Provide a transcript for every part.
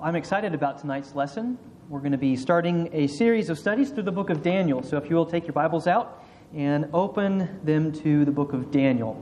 I'm excited about tonight's lesson. We're going to be starting a series of studies through the book of Daniel. So if you will take your Bibles out and open them to the book of Daniel.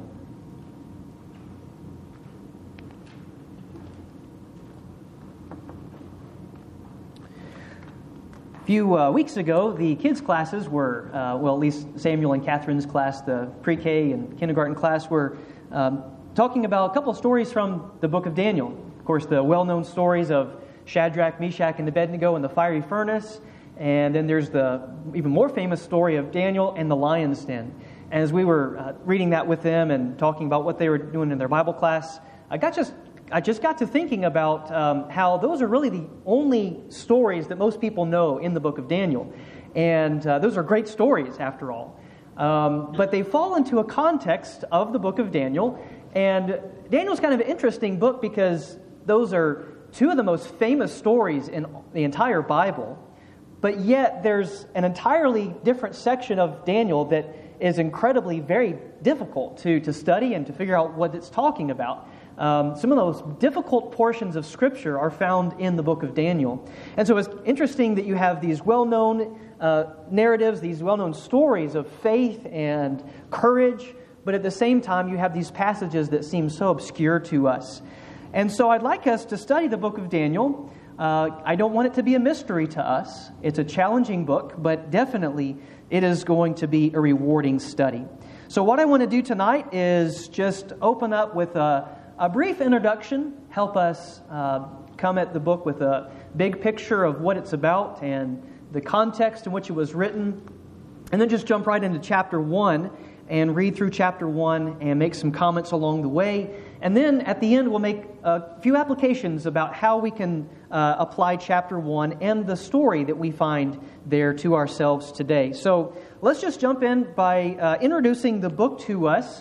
A few weeks ago, the kids' classes were, at least Samuel and Catherine's class, the pre-K and kindergarten class, were talking about a couple of stories from the book of Daniel. Of course, the well-known stories of Shadrach, Meshach, and Abednego in the fiery furnace. And then there's the even more famous story of Daniel and the lion's den. And as we were reading that with them and talking about what they were doing in their Bible class, I just got to thinking about how those are really the only stories that most people know in the book of Daniel. And those are great stories, after all. But they fall into a context of the book of Daniel. And Daniel's kind of an interesting book because those are two of the most famous stories in the entire Bible. But yet there's an entirely different section of Daniel that is incredibly very difficult to study and to figure out what it's talking about. Some of those difficult portions of Scripture are found in the book of Daniel. And so it's interesting that you have these well-known narratives, these well-known stories of faith and courage, but at the same time you have these passages that seem so obscure to us. And so I'd like us to study the book of Daniel. I don't want it to be a mystery to us. It's a challenging book, but definitely it is going to be a rewarding study. So what I want to do tonight is just open up with a brief introduction, help us come at the book with a big picture of what it's about and the context in which it was written, and then just jump right into chapter 1 and read through chapter 1 and make some comments along the way. And then at the end, we'll make a few applications about how we can apply chapter 1 and the story that we find there to ourselves today. So let's just jump in by introducing the book to us.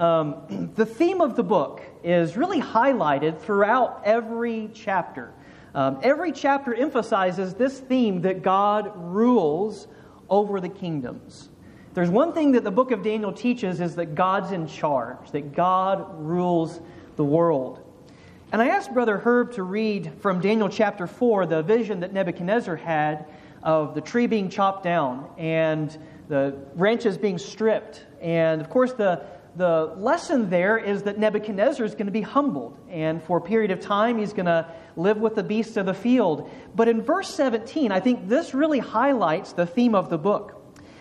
The theme of the book is really highlighted throughout every chapter. Every chapter emphasizes this theme that God rules over the kingdoms. There's one thing that the book of Daniel teaches is that God's in charge, that God rules the world. And I asked Brother Herb to read from Daniel chapter 4 the vision that Nebuchadnezzar had of the tree being chopped down and the branches being stripped. And of course the lesson there is that Nebuchadnezzar is going to be humbled. And for a period of time he's going to live with the beasts of the field. But in verse 17, I think this really highlights the theme of the book.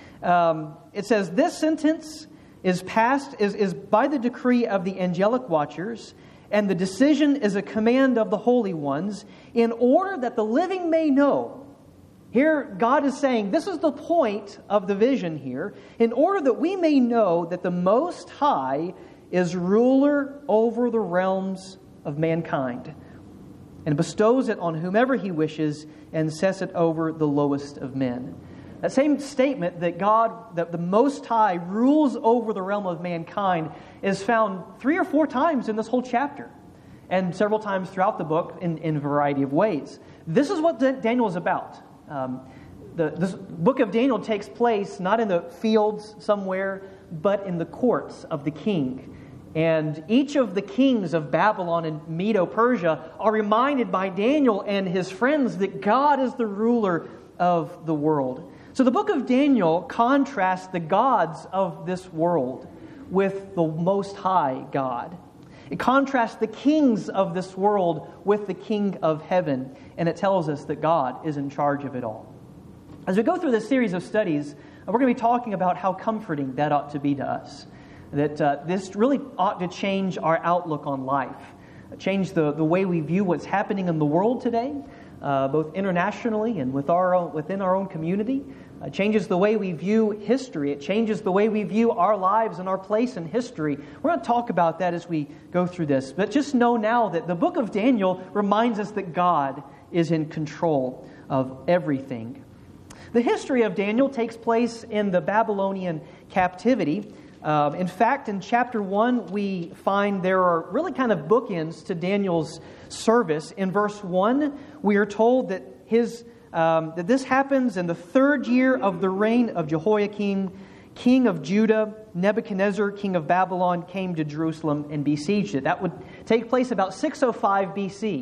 It says, "This sentence is passed is by the decree of the angelic watchers, and the decision is a command of the holy ones, in order that the living may know." Here, God is saying, this is the point of the vision here, in order that we may know that the Most High is ruler over the realms of mankind, and bestows it on whomever He wishes, and sets it over the lowest of men. That same statement that God, that the Most High rules over the realm of mankind, is found 3 or 4 times in this whole chapter, and several times throughout the book in a variety of ways. This is what Daniel is about. This book of Daniel takes place not in the fields somewhere, but in the courts of the king. And each of the kings of Babylon and Medo-Persia are reminded by Daniel and his friends that God is the ruler of the world. So the book of Daniel contrasts the gods of this world with the Most High God. It contrasts the kings of this world with the King of heaven, and it tells us that God is in charge of it all. As we go through this series of studies, we're going to be talking about how comforting that ought to be to us, that this really ought to change our outlook on life, change the way we view what's happening in the world today, both internationally and within our own community. It changes the way we view history. It changes the way we view our lives and our place in history. We're going to talk about that as we go through this. But just know now that the book of Daniel reminds us that God is in control of everything. The history of Daniel takes place in the Babylonian captivity. In fact, in chapter 1, we find there are really kind of bookends to Daniel's service. In verse 1, we are told that that this happens in the 3rd year of the reign of Jehoiakim, king of Judah. Nebuchadnezzar, king of Babylon, came to Jerusalem and besieged it. That would take place about 605 BC.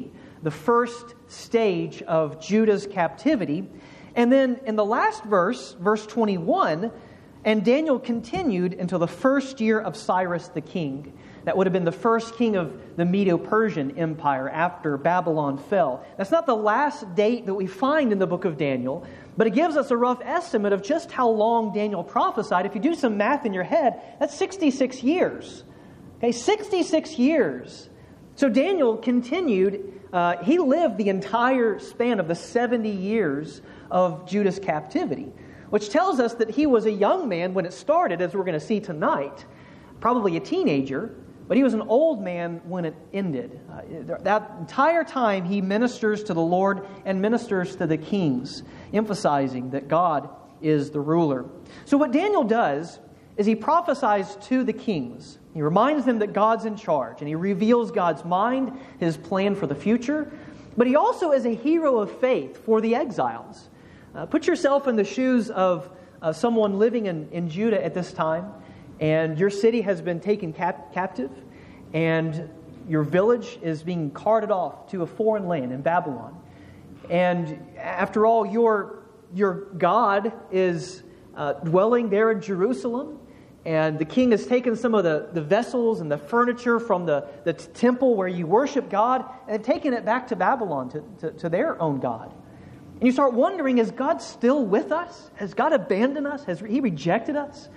the first stage of Judah's captivity. And then in the last verse, verse 21, and Daniel continued until the first year of Cyrus the king. That would have been the first king of the Medo-Persian Empire after Babylon fell. That's not the last date that we find in the book of Daniel, but it gives us a rough estimate of just how long Daniel prophesied. If you do some math in your head, that's 66 years. Okay, 66 years. So Daniel continued, he lived the entire span of the 70 years of Judah's captivity, which tells us that he was a young man when it started, as we're going to see tonight, probably a teenager, but he was an old man when it ended. That entire time he ministers to the Lord and ministers to the kings, emphasizing that God is the ruler. So what Daniel does is he prophesies to the kings. He reminds them that God's in charge, and he reveals God's mind, his plan for the future. But he also is a hero of faith for the exiles. Put yourself in the shoes of someone living in Judah at this time, and your city has been taken captive, and your village is being carted off to a foreign land in Babylon. And after all, your God is dwelling there in Jerusalem, and the king has taken some of the vessels and the furniture from the temple where you worship God and taken it back to Babylon, to their own God. And you start wondering, is God still with us? Has God abandoned us? Has He rejected us?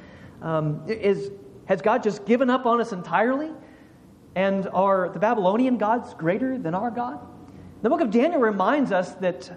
Has God just given up on us entirely? And are the Babylonian gods greater than our God? The book of Daniel reminds us that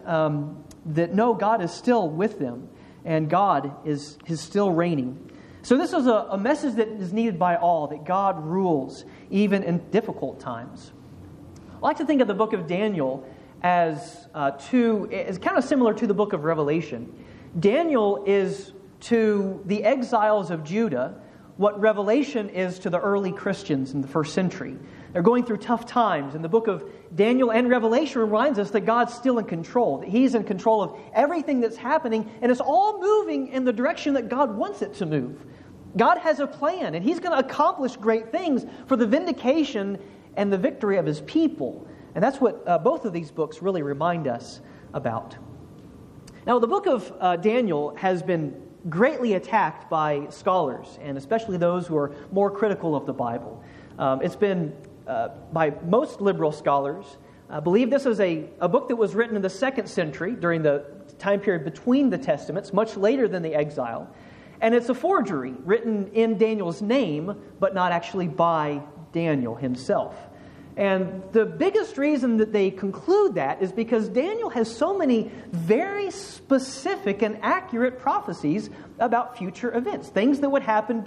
no, God is still with them, and God is still reigning. So this is a message that is needed by all, that God rules even in difficult times. I like to think of the book of Daniel as kind of similar to the book of Revelation. Daniel is to the exiles of Judah what Revelation is to the early Christians in the first century. They're going through tough times, and the book of Daniel and Revelation reminds us that God's still in control, that He's in control of everything that's happening, and it's all moving in the direction that God wants it to move. God has a plan, and He's going to accomplish great things for the vindication and the victory of His people. And that's what both of these books really remind us about. Now, the book of Daniel has been greatly attacked by scholars, and especially those who are more critical of the Bible. It's been, by most liberal scholars, believe this is a book that was written in the 2nd century during the time period between the Testaments, much later than the exile. And it's a forgery written in Daniel's name, but not actually by Daniel himself. And the biggest reason that they conclude that is because Daniel has so many very specific and accurate prophecies about future events, things that would happen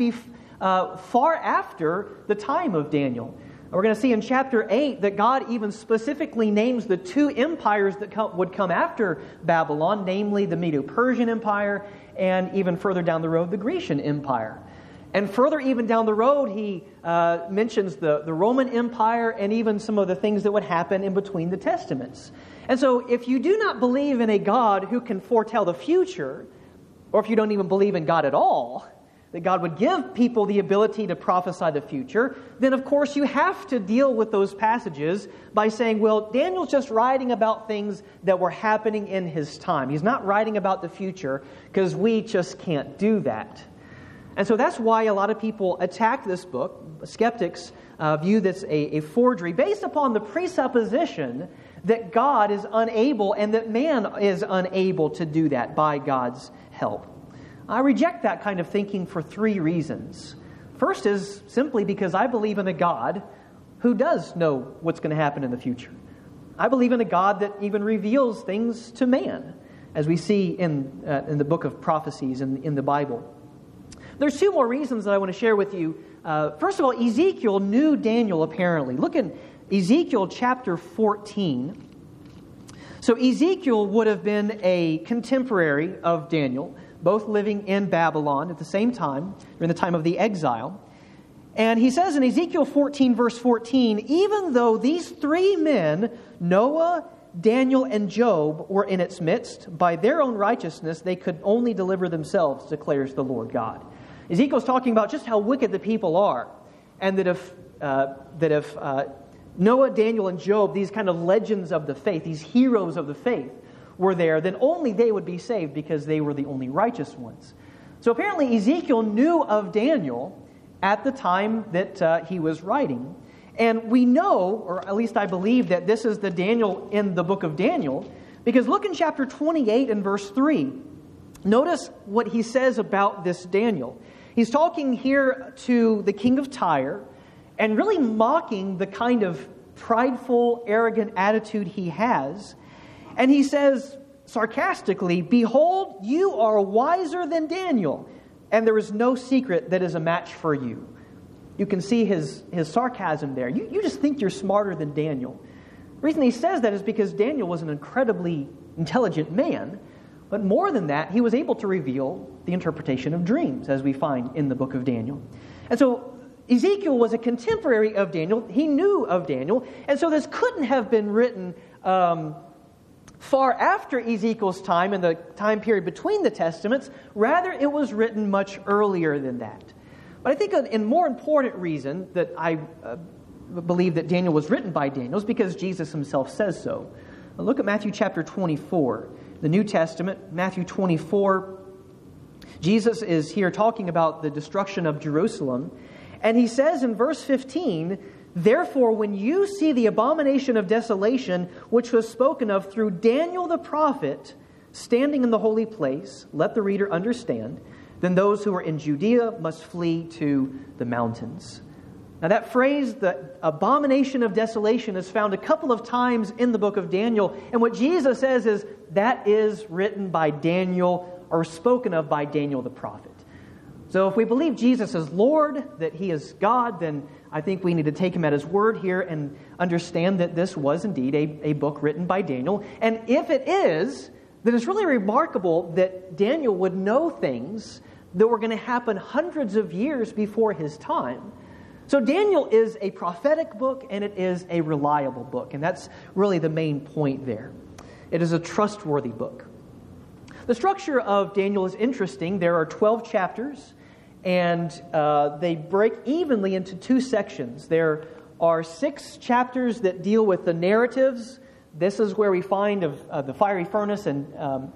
far after the time of Daniel. We're going to see in chapter 8 that God even specifically names the two empires that would come after Babylon, namely the Medo-Persian Empire and even further down the road, the Grecian Empire. And further even down the road, he mentions the Roman Empire and even some of the things that would happen in between the Testaments. And so if you do not believe in a God who can foretell the future, or if you don't even believe in God at all, that God would give people the ability to prophesy the future, then of course you have to deal with those passages by saying, well, Daniel's just writing about things that were happening in his time. He's not writing about the future because we just can't do that. And so that's why a lot of people attack this book. Skeptics view this a forgery based upon the presupposition that God is unable and that man is unable to do that by God's help. I reject that kind of thinking for 3 reasons. First is simply because I believe in a God who does know what's going to happen in the future. I believe in a God that even reveals things to man, as we see in the book of prophecies in the Bible. There's 2 more reasons that I want to share with you. First of all, Ezekiel knew Daniel apparently. Look at Ezekiel chapter 14. So Ezekiel would have been a contemporary of Daniel, both living in Babylon at the same time, during the time of the exile. And he says in Ezekiel 14, verse 14, even though these 3 men, Noah, Daniel, and Job, were in its midst, by their own righteousness they could only deliver themselves, declares the Lord God. Ezekiel's talking about just how wicked the people are, and that if Noah, Daniel, and Job, these kind of legends of the faith, these heroes of the faith, were there, then only they would be saved because they were the only righteous ones. So apparently Ezekiel knew of Daniel at the time that he was writing. And we know, or at least I believe, that this is the Daniel in the book of Daniel, because look in chapter 28 and verse 3. Notice what he says about this Daniel. He's talking here to the king of Tyre and really mocking the kind of prideful, arrogant attitude he has. And he says sarcastically, "Behold, you are wiser than Daniel, and there is no secret that is a match for you." You can see his sarcasm there. You just think you're smarter than Daniel. The reason he says that is because Daniel was an incredibly intelligent man. But more than that, he was able to reveal the interpretation of dreams, as we find in the book of Daniel. And so Ezekiel was a contemporary of Daniel. He knew of Daniel. And so this couldn't have been written far after Ezekiel's time, in the time period between the Testaments. Rather, it was written much earlier than that. But I think a more important reason that I believe that Daniel was written by Daniel is because Jesus himself says so. Now look at Matthew chapter 24. The New Testament, Matthew 24. Jesus is here talking about the destruction of Jerusalem. And he says in verse 15, "Therefore, when you see the abomination of desolation, which was spoken of through Daniel the prophet, standing in the holy place, let the reader understand, then those who are in Judea must flee to the mountains." Now that phrase, the abomination of desolation, is found a couple of times in the book of Daniel. And what Jesus says is that is written by Daniel, or spoken of by Daniel the prophet. So if we believe Jesus is Lord, that He is God, then I think we need to take Him at His word here and understand that this was indeed a book written by Daniel. And if it is, then it's really remarkable that Daniel would know things that were going to happen hundreds of years before his time. So Daniel is a prophetic book, and it is a reliable book. And that's really the main point there. It is a trustworthy book. The structure of Daniel is interesting. There are 12 chapters, and they break evenly into two sections. There are 6 chapters that deal with the narratives. This is where we find of the fiery furnace and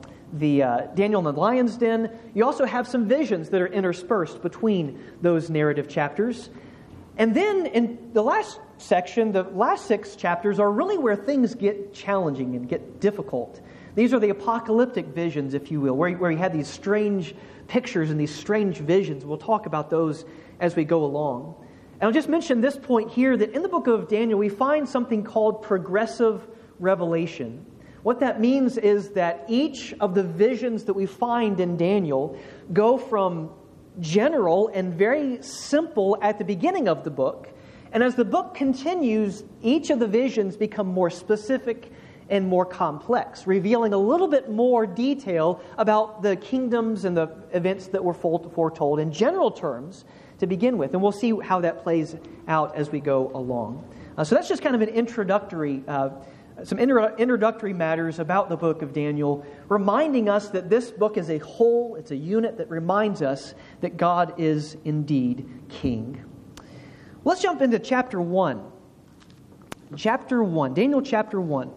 the Daniel in the lion's den. You also have some visions that are interspersed between those narrative chapters. And then in the last section, the last 6 chapters are really where things get challenging and get difficult. These are the apocalyptic visions, if you will, where you have these strange pictures and these strange visions. We'll talk about those as we go along. And I'll just mention this point here, that in the book of Daniel, we find something called progressive revelation. What that means is that each of the visions that we find in Daniel go from general and very simple at the beginning of the book. And as the book continues, each of the visions become more specific and more complex, revealing a little bit more detail about the kingdoms and the events that were foretold in general terms to begin with. And we'll see how that plays out as we go along. So that's just kind of an introductory matters about the book of Daniel, reminding us that this book is a whole, it's a unit that reminds us that God is indeed King. Let's jump into chapter 1. Chapter 1, Daniel chapter 1.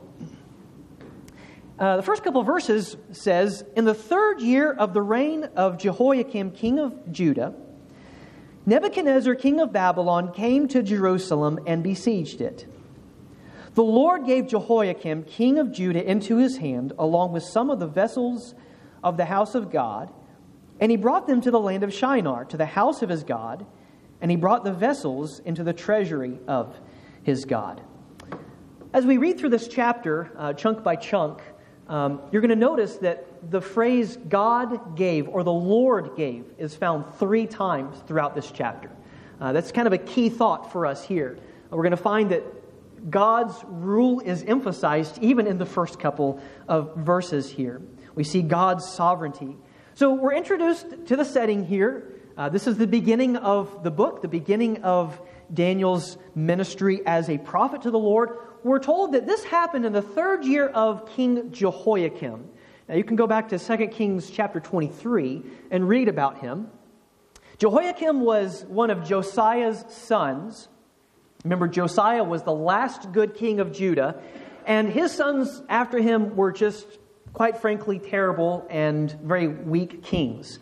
The first couple of verses says, "In the 3rd year of the reign of Jehoiakim, king of Judah, Nebuchadnezzar, king of Babylon, came to Jerusalem and besieged it. The Lord gave Jehoiakim, king of Judah, into his hand, along with some of the vessels of the house of God, and he brought them to the land of Shinar, to the house of his God, and he brought the vessels into the treasury of his God." As we read through this chapter, chunk by chunk, you're going to notice that the phrase God gave or the Lord gave is found 3 times throughout this chapter. That's kind of a key thought for us here. We're going to find that God's rule is emphasized even in the first couple of verses here. We see God's sovereignty. So we're introduced to the setting here. This is the beginning of the book, the beginning of Daniel's ministry as a prophet to the Lord. We're told that this happened in the 3rd year of King Jehoiakim. Now you can go back to 2 Kings chapter 23 and read about him. Jehoiakim was one of Josiah's sons. Remember, Josiah was the last good king of Judah, and his sons after him were just, quite frankly, terrible and very weak kings.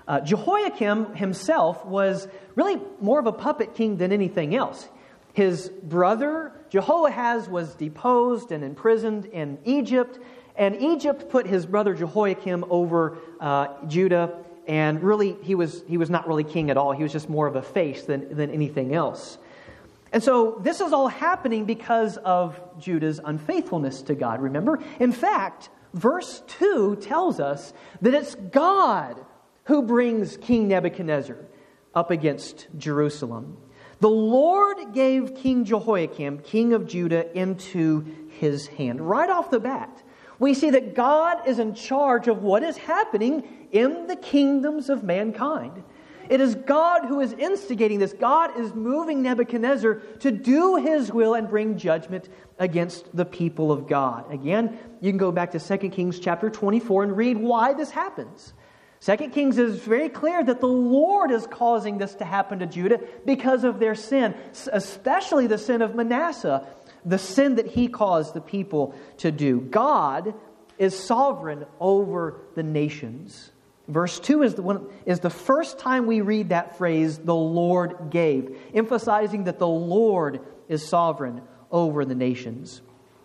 Jehoiakim himself was really more of a puppet king than anything else. His brother Jehoahaz was deposed and imprisoned in Egypt, and Egypt put his brother Jehoiakim over Judah, and really he was not really king at all. He was just more of a face than anything else. And so this is all happening because of Judah's unfaithfulness to God, remember? In fact, verse 2 tells us that it's God who brings King Nebuchadnezzar up against Jerusalem. The Lord gave King Jehoiakim, king of Judah, into his hand. Right off the bat, we see that God is in charge of what is happening in the kingdoms of mankind. It is God who is instigating this. God is moving Nebuchadnezzar to do his will and bring judgment against the people of God. Again, you can go back to 2 Kings chapter 24 and read why this happens. 2 Kings is very clear that the Lord is causing this to happen to Judah because of their sin, especially the sin of Manasseh, the sin that he caused the people to do. God is sovereign over the nations. Verse 2 is the first time we read that phrase, the Lord gave, emphasizing that the Lord is sovereign over the nations.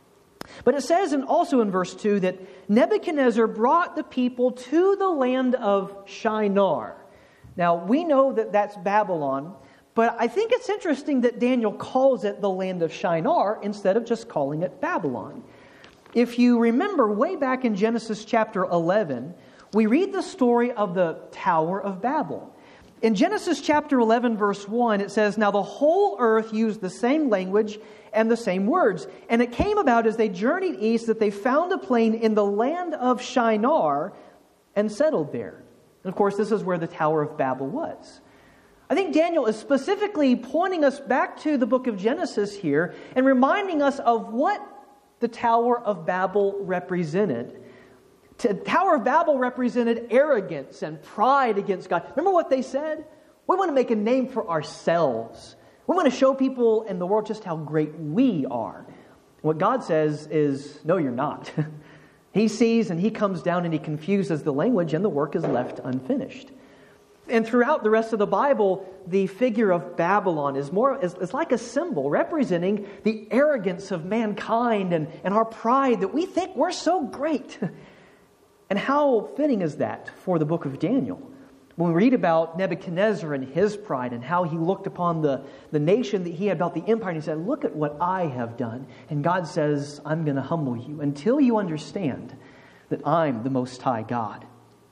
But it says also in verse 2 that Nebuchadnezzar brought the people to the land of Shinar. Now, we know that that's Babylon, but I think it's interesting that Daniel calls it the land of Shinar instead of just calling it Babylon. If you remember way back in Genesis chapter 11, we read the story of the Tower of Babel. In Genesis chapter 11, verse 1, it says, "Now the whole earth used the same language and the same words. And it came about as they journeyed east that they found a plain in the land of Shinar and settled there." And of course, this is where the Tower of Babel was. I think Daniel is specifically pointing us back to the book of Genesis here and reminding us of what the Tower of Babel represented. The Tower of Babel represented arrogance and pride against God. Remember what they said? We want to make a name for ourselves. We want to show people in the world just how great we are. What God says is, no, you're not. He sees and he comes down and he confuses the language and the work is left unfinished. And throughout the rest of the Bible, the figure of Babylon is like a symbol representing the arrogance of mankind and our pride that we think we're so great. And how fitting is that for the book of Daniel? When we read about Nebuchadnezzar and his pride and how he looked upon the nation that he had built, the empire, and he said, "Look at what I have done." And God says, "I'm going to humble you until you understand that I'm the Most High God."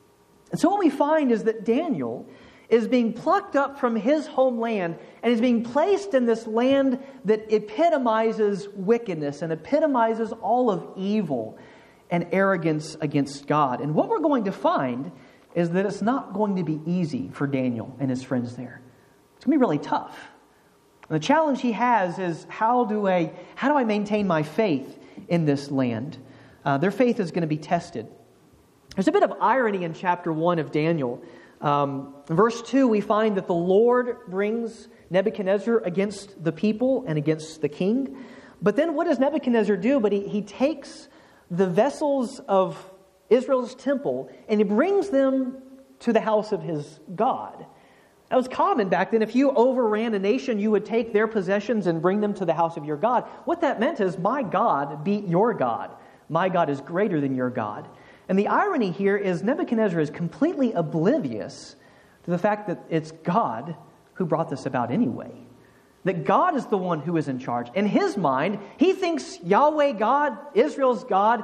And so what we find is that Daniel is being plucked up from his homeland and is being placed in this land that epitomizes wickedness and epitomizes all of evil and arrogance against God. And what we're going to find is that it's not going to be easy for Daniel and his friends there. It's going to be really tough. And the challenge he has is, how do I maintain my faith in this land? Their faith is going to be tested. There's a bit of irony in chapter 1 of Daniel. In verse 2, we find that the Lord brings Nebuchadnezzar against the people and against the king. But then what does Nebuchadnezzar do? But he takes the vessels of Israel's temple and he brings them to the house of his God. That was common back then. If you overran a nation, you would take their possessions and bring them to the house of your God. What that meant is, my God beat your God. My God is greater than your God. And the irony here is Nebuchadnezzar is completely oblivious to the fact that it's God who brought this about anyway. That God is the one who is in charge. In his mind, he thinks Yahweh God, Israel's God,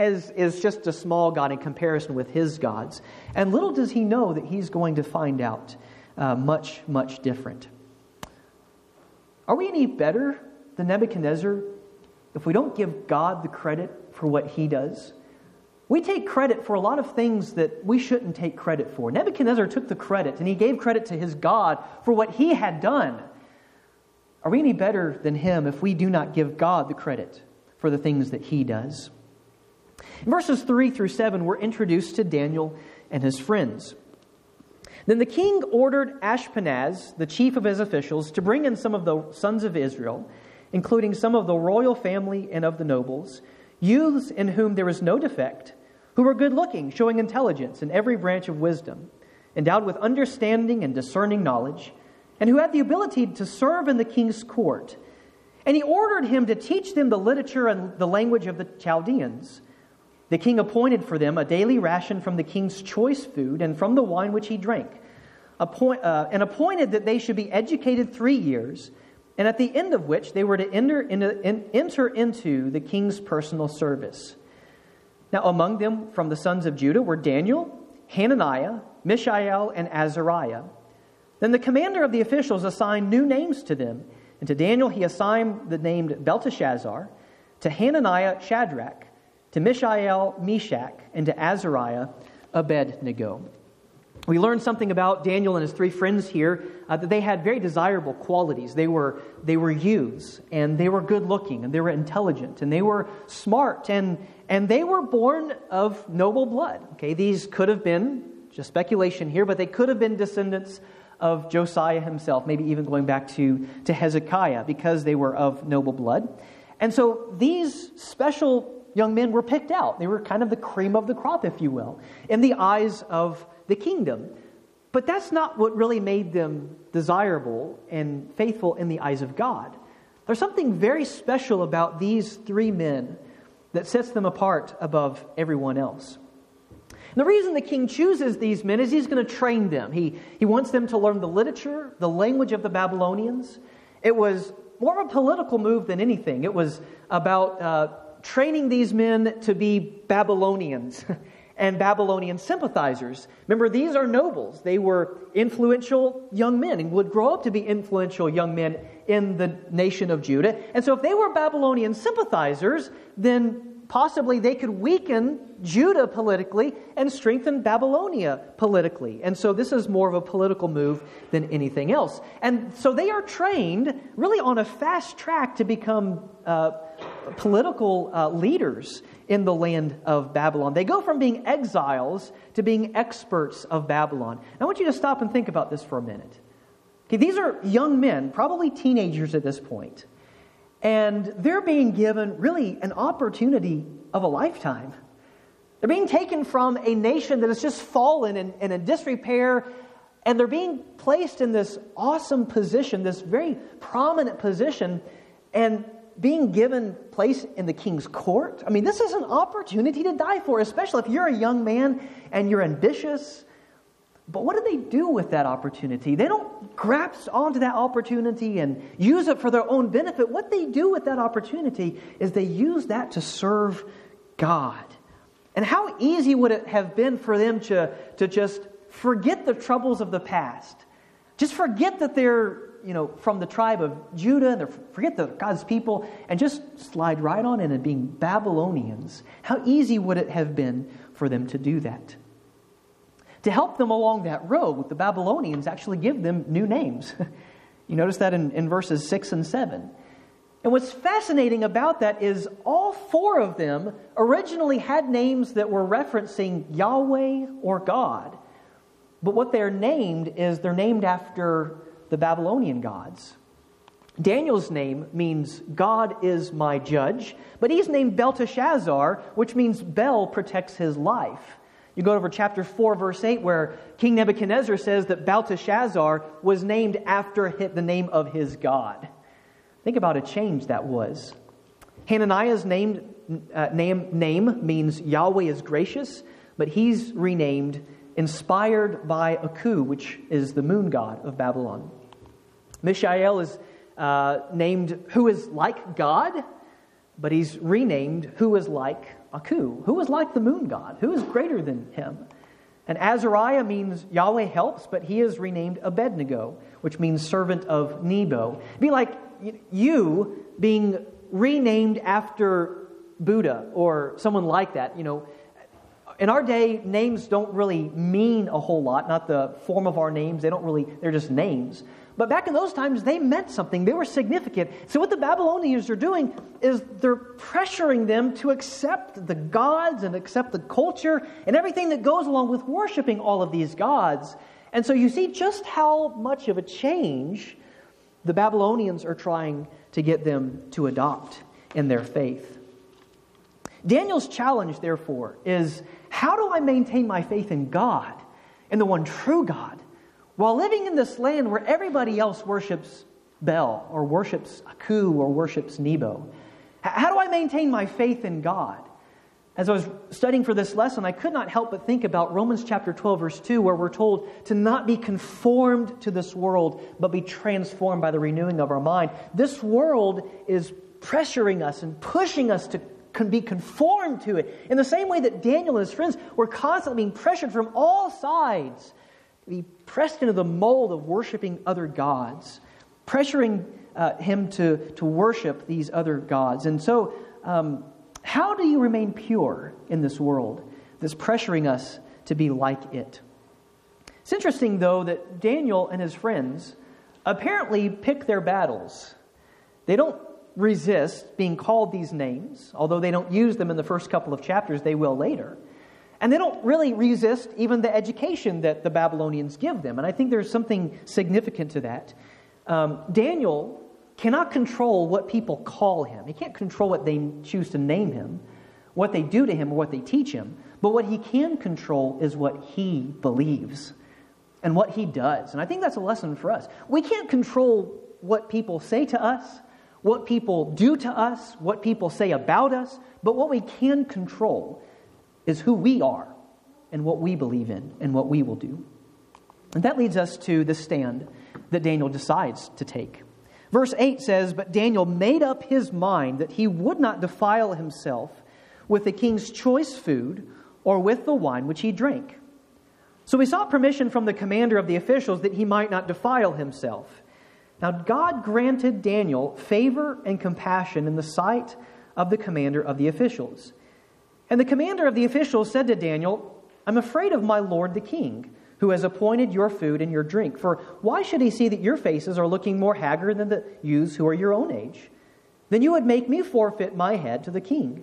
is just a small God in comparison with his gods. And little does he know that he's going to find out much, much different. Are we any better than Nebuchadnezzar if we don't give God the credit for what he does? We take credit for a lot of things that we shouldn't take credit for. Nebuchadnezzar took the credit and he gave credit to his God for what he had done. Are we any better than him if we do not give God the credit for the things that he does? In verses 3 through 7, we're introduced to Daniel and his friends. Then the king ordered Ashpenaz, the chief of his officials, to bring in some of the sons of Israel, including some of the royal family and of the nobles, youths in whom there was no defect, who were good-looking, showing intelligence in every branch of wisdom, endowed with understanding and discerning knowledge, and who had the ability to serve in the king's court. And he ordered him to teach them the literature and the language of the Chaldeans. The king appointed for them a daily ration from the king's choice food and from the wine which he drank, and appointed that they should be educated 3 years, and at the end of which they were to enter into the king's personal service. Now among them from the sons of Judah were Daniel, Hananiah, Mishael, and Azariah. Then the commander of the officials assigned new names to them, and to Daniel he assigned the name Belteshazzar, to Hananiah Shadrach, to Mishael, Meshach, and to Azariah, Abednego. We learned something about Daniel and his 3 friends here, that they had very desirable qualities. They were youths, and they were good-looking, and they were intelligent, and they were smart, and they were born of noble blood. Okay, these could have been, just speculation here, but they could have been descendants of Josiah himself, maybe even going back to Hezekiah, because they were of noble blood. And so these special young men were picked out. They were kind of the cream of the crop, if you will, in the eyes of the kingdom. But that's not what really made them desirable and faithful in the eyes of God. There's something very special about these 3 men that sets them apart above everyone else. And the reason the king chooses these men is he's going to train them. He wants them to learn the literature, the language of the Babylonians. It was more of a political move than anything. It was about training these men to be Babylonians and Babylonian sympathizers. Remember, these are nobles. They were influential young men and would grow up to be influential young men in the nation of Judah. And so if they were Babylonian sympathizers, then possibly they could weaken Judah politically and strengthen Babylonia politically. And so this is more of a political move than anything else. And so they are trained really on a fast track to become political leaders in the land of Babylon. They go from being exiles to being experts of Babylon. Now, I want you to stop and think about this for a minute. Okay, these are young men, probably teenagers at this point, and they're being given really an opportunity of a lifetime. They're being taken from a nation that has just fallen and in disrepair, and they're being placed in this awesome position, this very prominent position, and being given place in the king's court. I mean, this is an opportunity to die for, especially if you're a young man and you're ambitious. But what do they do with that opportunity? They don't grasp onto that opportunity and use it for their own benefit. What they do with that opportunity is they use that to serve God. And how easy would it have been for them to just forget the troubles of the past? Just forget that they're from the tribe of Judah, and forget God's people, and just slide right on in and being Babylonians. How easy would it have been for them to do that? To help them along that road, the Babylonians actually give them new names. You notice that in verses 6 and 7. And what's fascinating about that is all 4 of them originally had names that were referencing Yahweh or God. But what they're named after the Babylonian gods. Daniel's name means God is my judge, but he's named Belteshazzar, which means Bel protects his life. You go over chapter 4, verse 8, where King Nebuchadnezzar says that Belteshazzar was named after the name of his God. Think about a change that was. Hananiah's name means Yahweh is gracious, but he's renamed inspired by Aku, which is the moon god of Babylon. Mishael is named who is like God, but he's renamed who is like Aku, who is like the moon god, who is greater than him. And Azariah means Yahweh helps, but he is renamed Abednego, which means servant of Nebo. It'd be like you being renamed after Buddha or someone like that. In our day, names don't really mean a whole lot, not the form of our names. They're just names. But back in those times, they meant something. They were significant. So what the Babylonians are doing is they're pressuring them to accept the gods and accept the culture and everything that goes along with worshiping all of these gods. And so you see just how much of a change the Babylonians are trying to get them to adopt in their faith. Daniel's challenge, therefore, is how do I maintain my faith in God, in the one true God, while living in this land where everybody else worships Bel or worships Aku or worships Nebo? How do I maintain my faith in God? As I was studying for this lesson, I could not help but think about Romans chapter 12, verse 2, where we're told to not be conformed to this world, but be transformed by the renewing of our mind. This world is pressuring us and pushing us to be conformed to it. In the same way that Daniel and his friends were constantly being pressured from all sides to be pressed into the mold of worshiping other gods, pressuring him to worship these other gods. And so, how do you remain pure in this world that's pressuring us to be like it? It's interesting, though, that Daniel and his friends apparently pick their battles. They don't resist being called these names, although they don't use them in the first couple of chapters, they will later. And they don't really resist even the education that the Babylonians give them. And I think there's something significant to that. Daniel cannot control what people call him. He can't control what they choose to name him, what they do to him, or what they teach him. But what he can control is what he believes and what he does. And I think that's a lesson for us. We can't control what people say to us, what people do to us, what people say about us, but what we can control is who we are and what we believe in and what we will do. And that leads us to the stand that Daniel decides to take. Verse 8 says, "But Daniel made up his mind that he would not defile himself with the king's choice food or with the wine which he drank. So he sought permission from the commander of the officials that he might not defile himself. Now God granted Daniel favor and compassion in the sight of the commander of the officials. And the commander of the officials said to Daniel, 'I'm afraid of my lord the king, who has appointed your food and your drink. For why should he see that your faces are looking more haggard than the youths who are your own age? Then you would make me forfeit my head to the king.'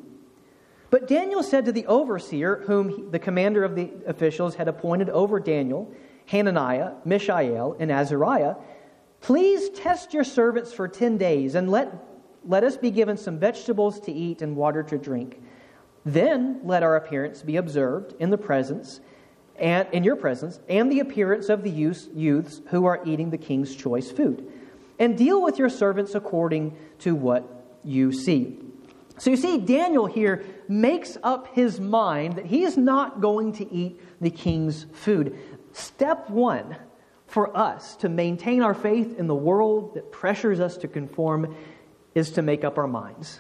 But Daniel said to the overseer, whom the commander of the officials had appointed over Daniel, Hananiah, Mishael, and Azariah, 'Please test your servants for 10 days, and let us be given some vegetables to eat and water to drink. Then let our appearance be observed in the presence and in your presence, and the appearance of the youths who are eating the king's choice food. And deal with your servants according to what you see.'" So you see, Daniel here makes up his mind that he is not going to eat the king's food. Step one for us to maintain our faith in the world that pressures us to conform is to make up our minds.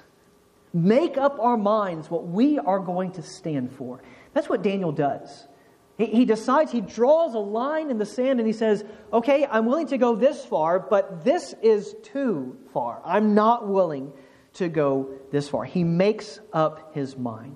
Make up our minds what we are going to stand for. That's what Daniel does. He decides, he draws a line in the sand and he says, okay, I'm willing to go this far, but this is too far. I'm not willing to go this far. He makes up his mind.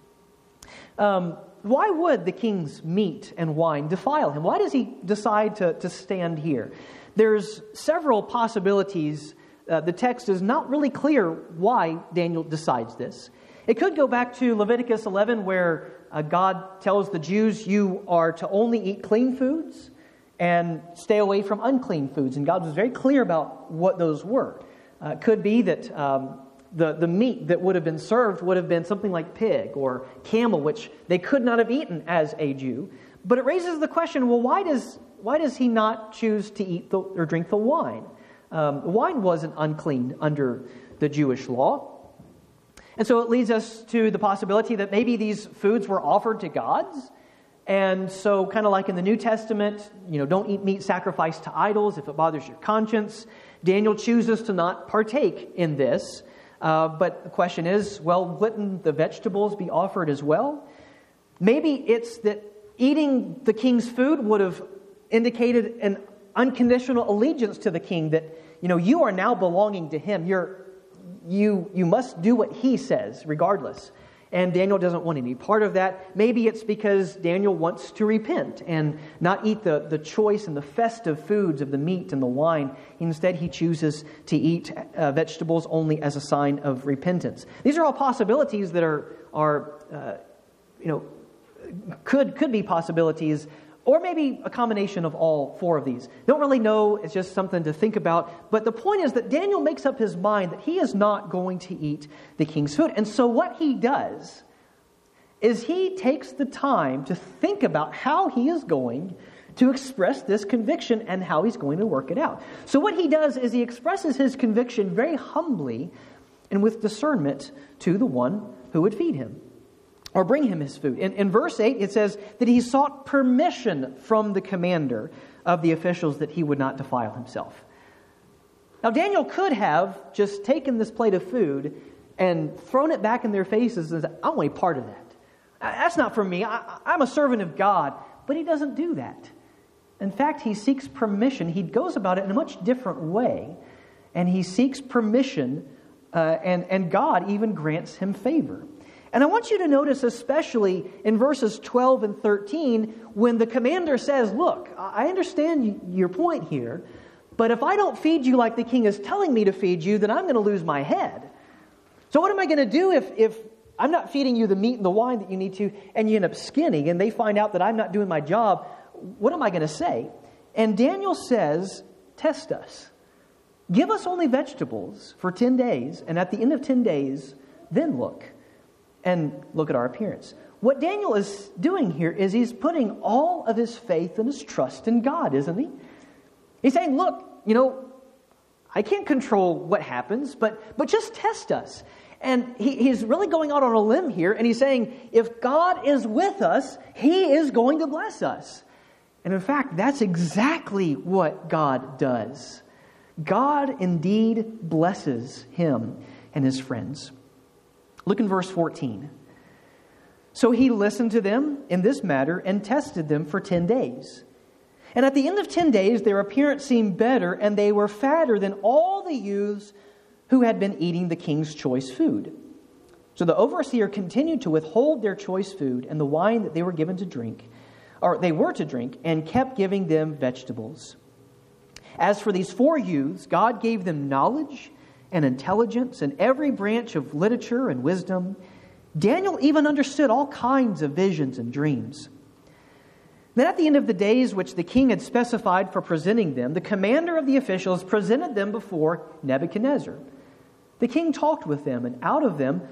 Why would the king's meat and wine defile him? Why does he decide to stand here? There's several possibilities. The text is not really clear why Daniel decides this. It could go back to Leviticus 11 where God tells the Jews, you are to only eat clean foods and stay away from unclean foods. And God was very clear about what those were. It could be that the meat that would have been served would have been something like pig or camel, which they could not have eaten as a Jew. But it raises the question, well, why does he not choose to eat or drink the wine? Wine wasn't unclean under the Jewish law. And so it leads us to the possibility that maybe these foods were offered to gods. And so kind of like in the New Testament, don't eat meat sacrificed to idols if it bothers your conscience. Daniel chooses to not partake in this. But the question is, well, wouldn't the vegetables be offered as well? Maybe it's that eating the king's food would have indicated an unconditional allegiance to the king, that, you are now belonging to him. You must do what he says regardless. And Daniel doesn't want to be part of that. Maybe it's because Daniel wants to repent and not eat the choice and the festive foods of the meat and the wine. Instead, he chooses to eat vegetables only as a sign of repentance. These are all possibilities that are could be possibilities Or maybe a combination of all four of these. Don't really know. It's just something to think about. But the point is that Daniel makes up his mind that he is not going to eat the king's food. And so what he does is he takes the time to think about how he is going to express this conviction and how he's going to work it out. So what he does is he expresses his conviction very humbly and with discernment to the one who would feed him or bring him his food. In verse 8, it says that he sought permission from the commander of the officials that he would not defile himself. Now, Daniel could have just taken this plate of food and thrown it back in their faces and said, I want a part of that. That's not for me. I'm a servant of God. But he doesn't do that. In fact, he seeks permission. He goes about it in a much different way. And he seeks permission, and God even grants him favor. And I want you to notice, especially in verses 12 and 13, when the commander says, look, I understand your point here, but if I don't feed you like the king is telling me to feed you, then I'm going to lose my head. So what am I going to do if I'm not feeding you the meat and the wine that you need to, and you end up skinny, and they find out that I'm not doing my job? What am I going to say? And Daniel says, test us. Give us only vegetables for 10 days, and at the end of 10 days, then look at our appearance. What Daniel is doing here is he's putting all of his faith and his trust in God, isn't he? He's saying, look, I can't control what happens, but just test us. And he's really going out on a limb here, and he's saying, if God is with us, He is going to bless us. And in fact, that's exactly what God does. God indeed blesses him and his friends. Look in verse 14. So he listened to them in this matter and tested them for 10 days. And at the end of 10 days, their appearance seemed better, and they were fatter than all the youths who had been eating the king's choice food. So the overseer continued to withhold their choice food and the wine that they were given to drink, or they were to drink, and kept giving them vegetables. As for these 4 youths, God gave them knowledge and intelligence in every branch of literature and wisdom. Daniel even understood all kinds of visions and dreams. Then at the end of the days which the king had specified for presenting them, the commander of the officials presented them before Nebuchadnezzar. The king talked with them, and out of them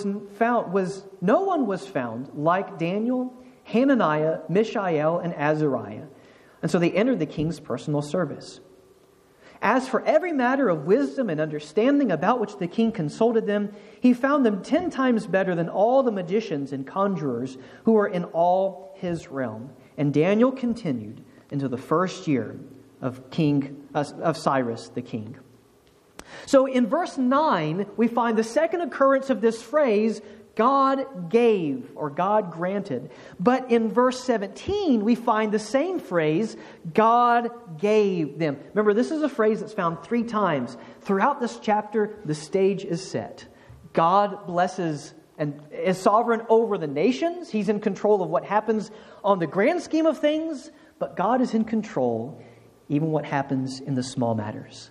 no one was found like Daniel, Hananiah, Mishael, and Azariah. And so they entered the king's personal service. As for every matter of wisdom and understanding about which the king consulted them, he found them 10 times better than all the magicians and conjurers who were in all his realm. And Daniel continued into the first year of Cyrus the king. So in verse 9, we find the second occurrence of this phrase, God gave or God granted. But in verse 17, we find the same phrase, God gave them. Remember, this is a phrase that's found 3 times. Throughout this chapter, the stage is set. God blesses and is sovereign over the nations. He's in control of what happens on the grand scheme of things. But God is in control even what happens in the small matters.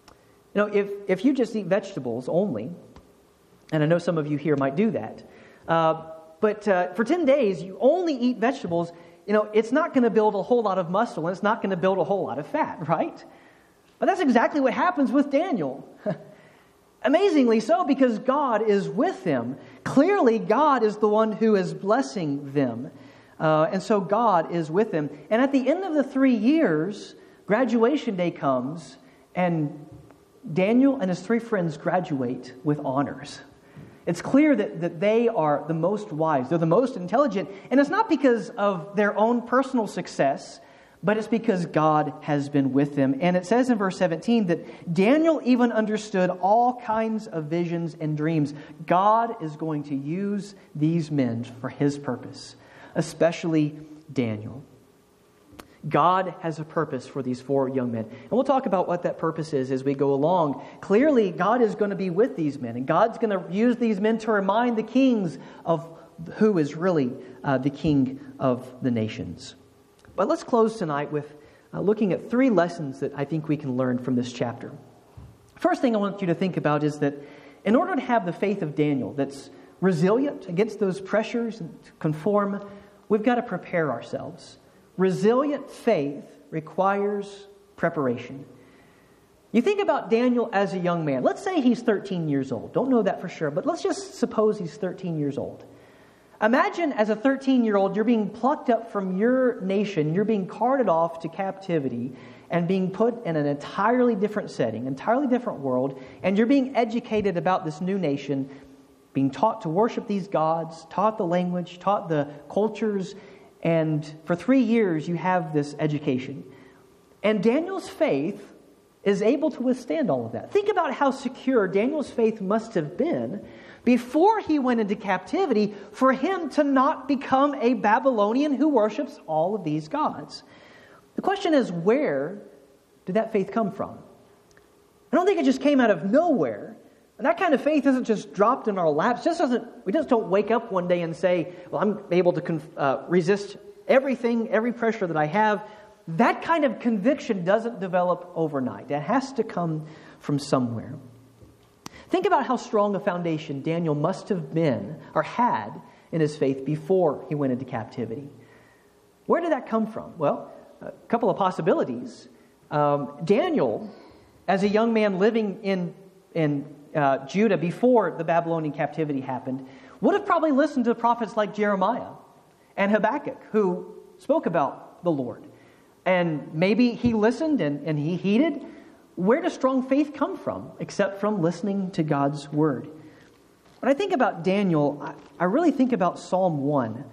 If you just eat vegetables only, and I know some of you here might do that. But for 10 days, you only eat vegetables. It's not going to build a whole lot of muscle, and it's not going to build a whole lot of fat, right? But that's exactly what happens with Daniel. Amazingly so, because God is with them. Clearly, God is the one who is blessing them. And so God is with them. And at the end of the 3 years, graduation day comes, and Daniel and his 3 friends graduate with honors. It's clear that they are the most wise. They're the most intelligent. And it's not because of their own personal success, but it's because God has been with them. And it says in verse 17 that Daniel even understood all kinds of visions and dreams. God is going to use these men for His purpose, especially Daniel. God has a purpose for these 4 young men. And we'll talk about what that purpose is as we go along. Clearly, God is going to be with these men. And God's going to use these men to remind the kings of who is really the king of the nations. But let's close tonight with looking at 3 lessons that I think we can learn from this chapter. First thing I want you to think about is that in order to have the faith of Daniel that's resilient against those pressures and to conform, we've got to prepare ourselves. resilient faith requires preparation. You think about Daniel as a young man. Let's say he's 13 years old. Don't know that for sure, but let's just suppose he's 13 years old. Imagine as a 13-year-old, you're being plucked up from your nation, you're being carted off to captivity and being put in an entirely different setting, entirely different world, and you're being educated about this new nation, being taught to worship these gods, taught the language, taught the cultures, and for 3 years you have this education. And Daniel's faith is able to withstand all of that. Think about how secure Daniel's faith must have been before he went into captivity for him to not become a Babylonian who worships all of these gods. The question is, where did that faith come from? I don't think it just came out of nowhere. And that kind of faith isn't just dropped in our laps. We just don't wake up one day and say, well, I'm able to resist everything, every pressure that I have. That kind of conviction doesn't develop overnight. It has to come from somewhere. Think about how strong a foundation Daniel must have been or had in his faith before he went into captivity. Where did that come from? Well, a couple of possibilities. Daniel, as a young man living in Judah before the Babylonian captivity happened, would have probably listened to prophets like Jeremiah and Habakkuk who spoke about the Lord. And maybe he listened and he heeded. Where does strong faith come from except from listening to God's word? When I think about Daniel, I really think about Psalm 1.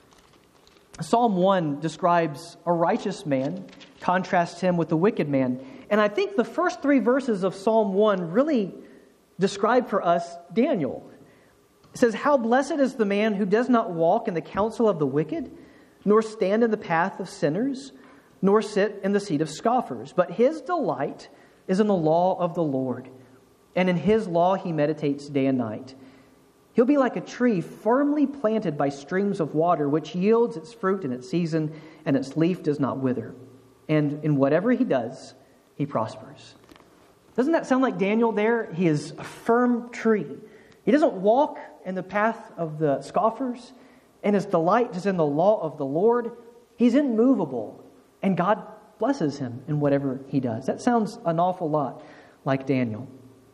Psalm 1 describes a righteous man, contrasts him with a wicked man. And I think the first 3 verses of Psalm 1 really describe for us Daniel. It says, "How blessed is the man who does not walk in the counsel of the wicked, nor stand in the path of sinners, nor sit in the seat of scoffers. But his delight is in the law of the Lord, and in his law he meditates day and night. He'll be like a tree firmly planted by streams of water, which yields its fruit in its season, and its leaf does not wither. And in whatever he does, he prospers." Doesn't that sound like Daniel there? He is a firm tree. He doesn't walk in the path of the scoffers, and his delight is in the law of the Lord. He's immovable, and God blesses him in whatever he does. That sounds an awful lot like Daniel.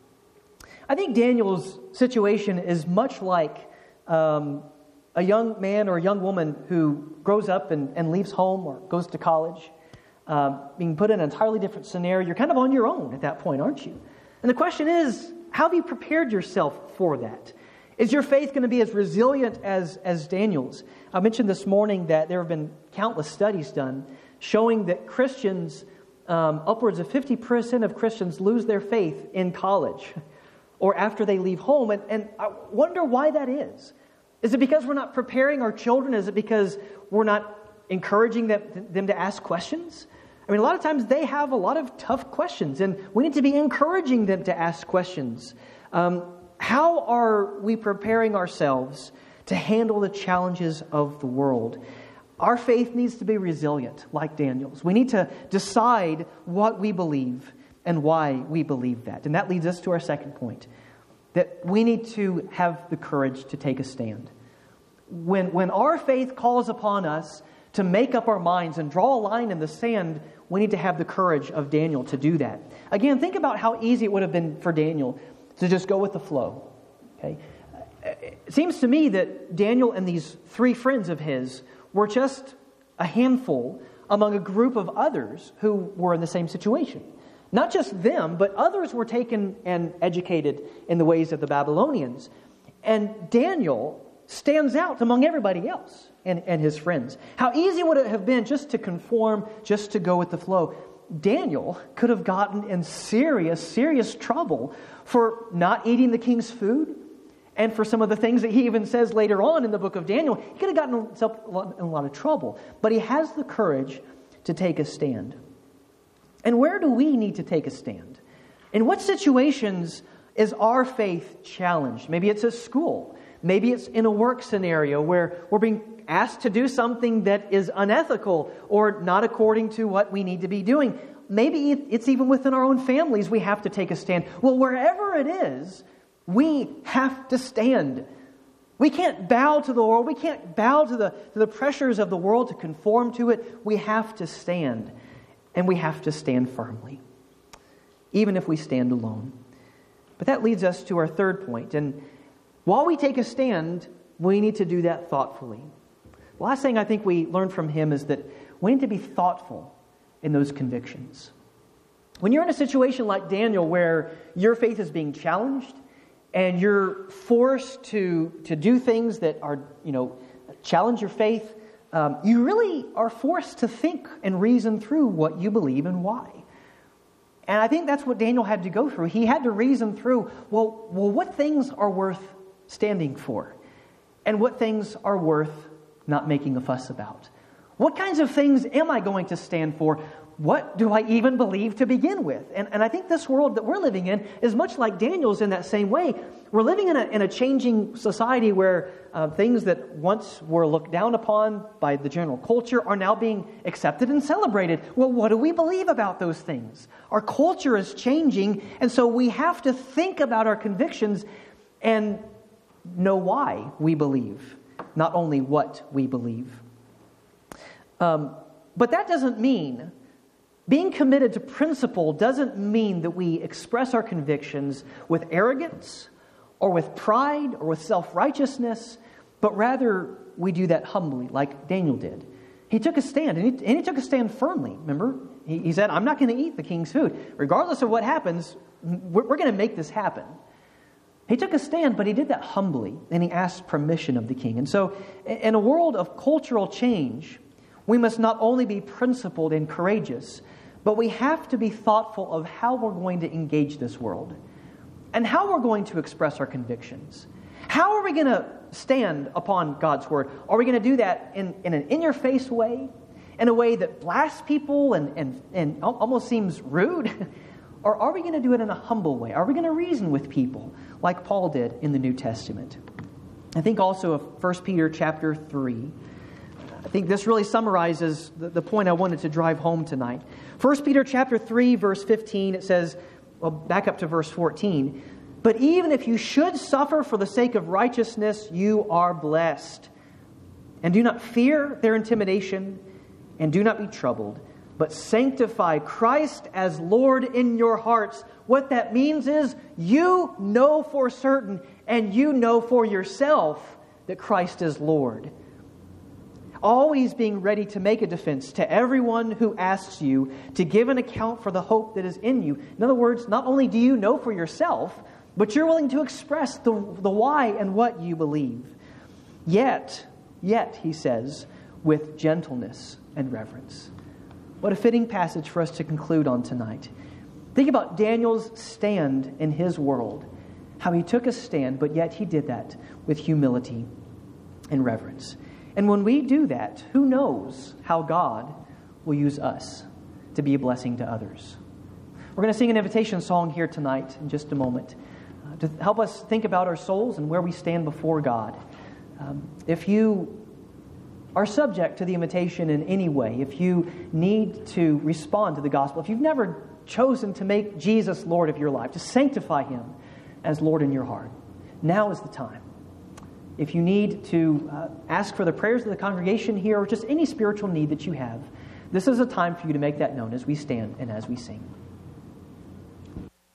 I think Daniel's situation is much like a young man or a young woman who grows up and leaves home or goes to college, being put in an entirely different scenario. You're kind of on your own at that point, aren't you? And the question is, how have you prepared yourself for that? Is your faith going to be as resilient as Daniel's? I mentioned this morning that there have been countless studies done showing that Christians, upwards of 50% of Christians lose their faith in college or after they leave home. And I wonder why that is. Is it because we're not preparing our children? Is it because we're not encouraging them to ask questions? I mean, a lot of times they have a lot of tough questions, and we need to be encouraging them to ask questions. How are we preparing ourselves to handle the challenges of the world? Our faith needs to be resilient, like Daniel's. We need to decide what we believe and why we believe that. And that leads us to our second point, that we need to have the courage to take a stand. When our faith calls upon us to make up our minds and draw a line in the sand, we need to have the courage of Daniel to do that. Again, think about how easy it would have been for Daniel to just go with the flow. Okay? It seems to me that Daniel and these 3 friends of his were just a handful among a group of others who were in the same situation. Not just them, but others were taken and educated in the ways of the Babylonians. And Daniel stands out among everybody else and his friends. How easy would it have been just to conform, just to go with the flow? Daniel could have gotten in serious trouble for not eating the king's food, and for some of the things that he even says later on in the book of Daniel. He could have gotten himself in a lot of trouble. But he has the courage to take a stand. And where do we need to take a stand? In what situations is our faith challenged? Maybe it's at school. Maybe it's in a work scenario where we're being asked to do something that is unethical or not according to what we need to be doing. Maybe it's even within our own families we have to take a stand. Well, wherever it is, we have to stand. We can't bow to the world. We can't bow to the pressures of the world to conform to it. We have to stand, and we have to stand firmly, even if we stand alone. But that leads us to our third point. And while we take a stand, we need to do that thoughtfully. The last thing I think we learned from him is that we need to be thoughtful in those convictions. When you're in a situation like Daniel where your faith is being challenged and you're forced to do things that are, challenge your faith, you really are forced to think and reason through what you believe and why. And I think that's what Daniel had to go through. He had to reason through, well, what things are worth standing for? And what things are worth not making a fuss about? What kinds of things am I going to stand for? What do I even believe to begin with? And I think this world that we're living in is much like Daniel's in that same way. We're living in a changing society where things that once were looked down upon by the general culture are now being accepted and celebrated. Well, what do we believe about those things? Our culture is changing, and so we have to think about our convictions and know why we believe, not only what we believe. But that doesn't mean, being committed to principle doesn't mean that we express our convictions with arrogance or with pride or with self-righteousness, but rather we do that humbly like Daniel did. He took a stand, and he took a stand firmly, remember? He said, I'm not going to eat the king's food. Regardless of what happens, we're going to make this happen. He took a stand, but he did that humbly, and he asked permission of the king. And so, in a world of cultural change, we must not only be principled and courageous, but we have to be thoughtful of how we're going to engage this world and how we're going to express our convictions. How are we going to stand upon God's word? Are we going to do that in an in-your-face way, in a way that blasts people and almost seems rude? Or are we going to do it in a humble way? Are we going to reason with people like Paul did in the New Testament? I think also of 1 Peter chapter 3. I think this really summarizes the point I wanted to drive home tonight. 1 Peter chapter 3, verse 15, it says, well, back up to verse 14. But even if you should suffer for the sake of righteousness, you are blessed. And do not fear their intimidation, and do not be troubled, but sanctify Christ as Lord in your hearts. What that means is you know for certain, and you know for yourself that Christ is Lord. Always being ready to make a defense to everyone who asks you to give an account for the hope that is in you. In other words, not only do you know for yourself, but you're willing to express the why and what you believe. Yet, he says, with gentleness and reverence. What a fitting passage for us to conclude on tonight. Think about Daniel's stand in his world. How he took a stand, but yet he did that with humility and reverence. And when we do that, who knows how God will use us to be a blessing to others. We're going to sing an invitation song here tonight in just a moment to help us think about our souls and where we stand before God. If you are subject to the invitation in any way, if you need to respond to the gospel, if you've never chosen to make Jesus Lord of your life, to sanctify Him as Lord in your heart, now is the time. If you need to ask for the prayers of the congregation here or just any spiritual need that you have, this is a time for you to make that known as we stand and as we sing.